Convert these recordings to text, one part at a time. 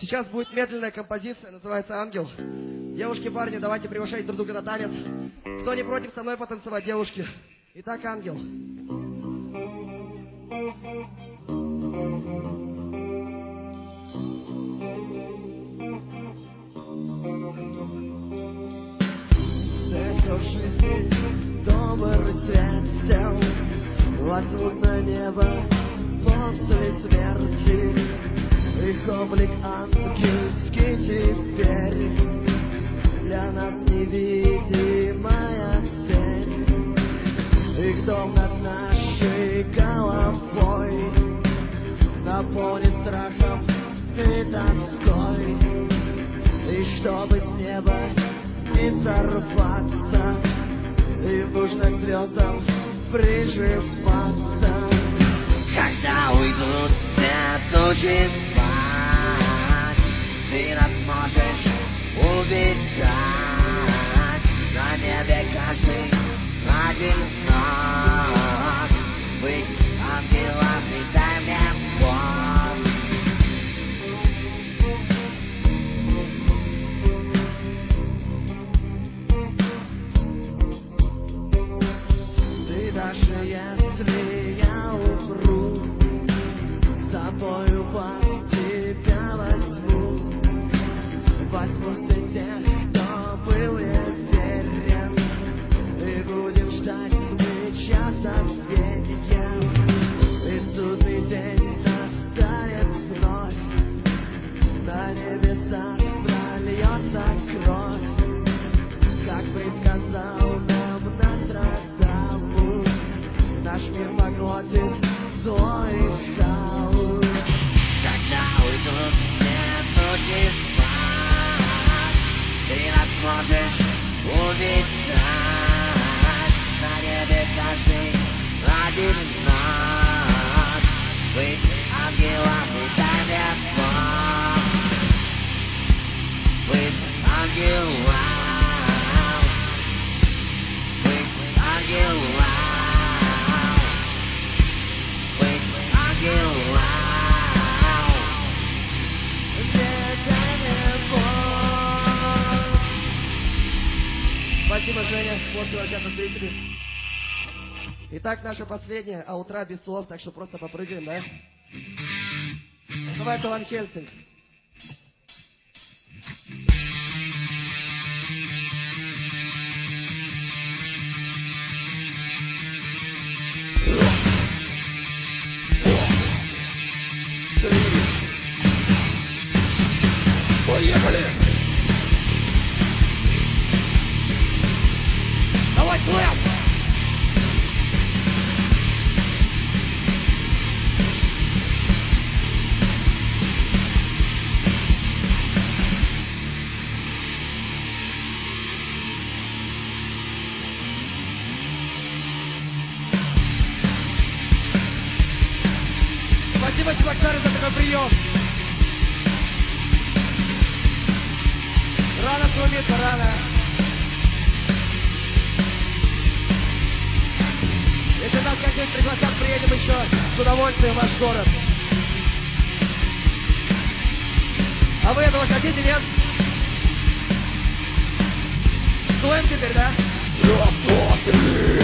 Сейчас будет медленная композиция, называется «Ангел». Девушки, парни, давайте приглашать друг друга на танец. Кто не против со мной потанцевать, девушки? Итак, «Ангел». В жизни добрый свет сел, лазурное небо после смерти. Их облик ангельский теперь для нас невидимая цель. Их дом над нашей головой наполнен страхом и тоской. И чтобы с неба не сорваться, им нужно к звездам прижиматься. Когда уйдут все тучи спать, ты нас можешь увидать. На небе каждый один из нас. Быть ангелами, дай мне Бог. Ты даже если я умру, с собою под тебя возьму. Возьму среди тех, кто был верен, и будем ждать мы часа встретия. И судный день настанет вновь, на небесах прольется кровь. Как бы сказал нам Нострадамус, наш мир поглотит злой хаос. Когда уйдут все тучи спать, ты нас можешь увидать. На небе каждый один из нас. Быть ангелами, дай мне Бог. Быть ангелом. Быть ангелом. Быть ангелом. Спасибо, Женя. Можете возвращаться на зрители. Итак, наша последняя, а утра без слов, так что просто попрыгаем, да? Называется «Ван Хельсинг». Поехали! Давай, слэп! Спасибо, чувакары, за такой прием. Рано сумиться, рано. Если нас как-нибудь пригласят, приедем еще с удовольствием в ваш город. А вы этого хотите, нет? Дуем теперь, да? Раз, два, три!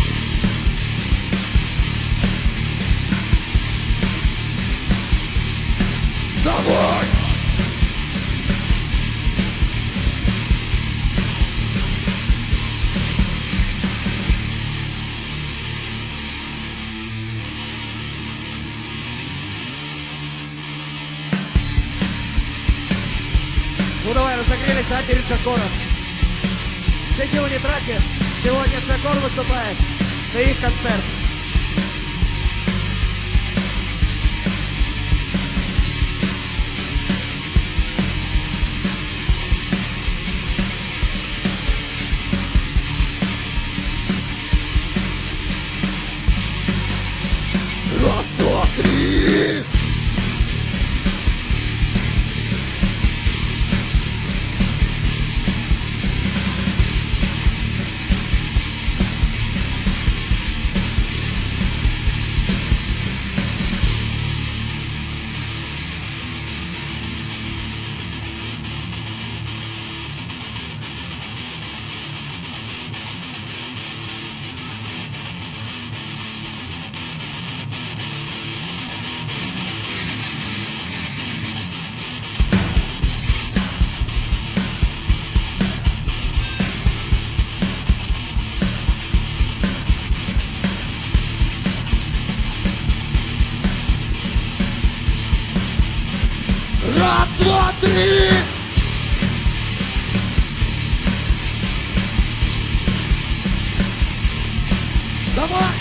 Давай! Ну давай, разогрелись, а перед Шакором. Все силы не тратят. Сегодня Шакор выступает. Это их концерт. Раз, два, три! Раз, два, три. Давай.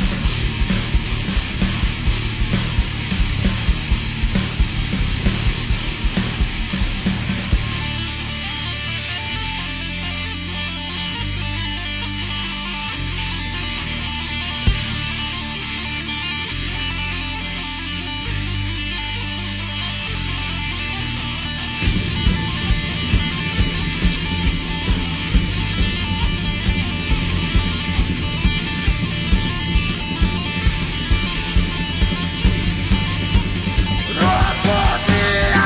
Раз, два, три.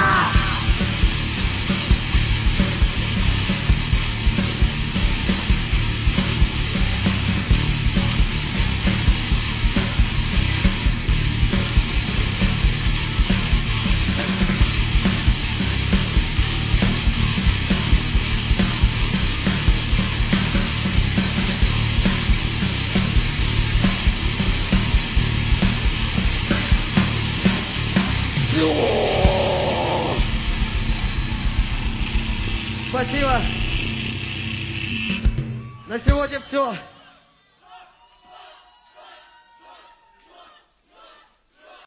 Всё. Спасибо. На сегодня все.